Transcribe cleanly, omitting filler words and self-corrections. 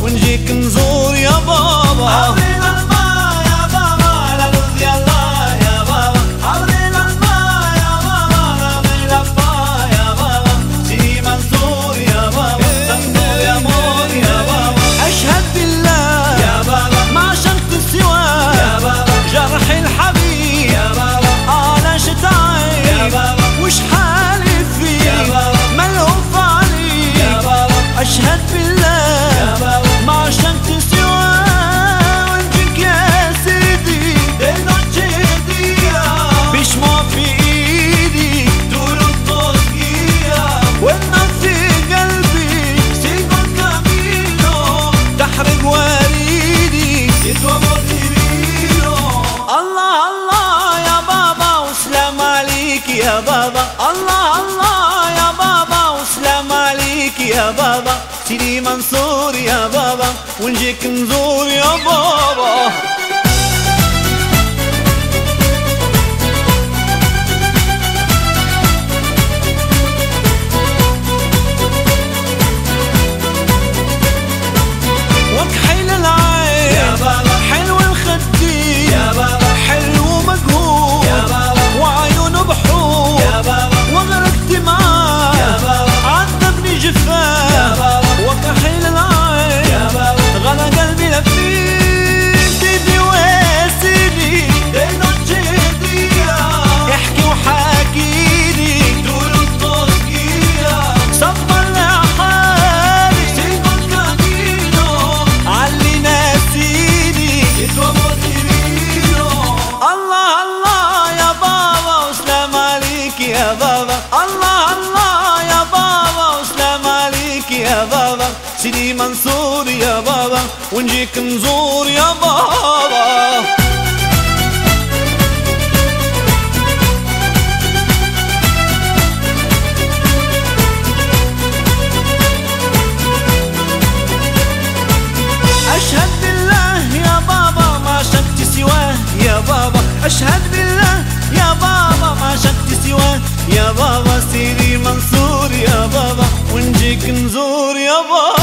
ونجيك نزور يا بابا. عبرينا الماء يا بابا على لوز يالله يا بابا. عبرينا الماء يا بابا رامي لفا يا بابا. سيدي منصور يا بابا صندوق يا مور يا بابا. أشهد بالله يا بابا ما عشقت سواه يا بابا. جرح الحبيب يا بابا أنا شتعب يا بابا. وش حالي فيه يا بابا ملهوف عليك يا بابا. أشهد بالله يا بابا ما عشقت سواه ونجيك يا سيدي دينو جديا بيش ما في إيدي دولو الطوسكية والنار في قلبي سيكو كامينو تحرق وريدي سيتو موتيفينو. الله الله يا بابا وسلام عليك يا بابا. الله الله يا بابا وسلام عليك يا بابا. سيدي منصور يا بابا ونجيك نزور يا بابا. وكحيل العين يا بابا حلو الخدين يا بابا حلو مجهول يا بابا وعيونه بحور يا بابا وغرقت معاه يا بابا عذبني يا جفاه بابا وكحيل العين يا بابا غلى قلبي لفيك سيدي وسيدي دينو جديا احكي وحاكيلي دولو الطوسكية صبر لحالي سيكو كامينو علي ناسيني سيتو موتيفينو. الله الله يا بابا وسلام عليك يا بابا. الله الله يا بابا وسلام عليك يا بابا. سيدي منصور يا بابا ونجيك نزور يا بابا. أشهد بالله يا بابا ما عشقت سواه يا بابا. أشهد بالله يا بابا ما عشقت سواه يا بابا. سيدي منصور يا بابا ونجيك نزور يا بابا.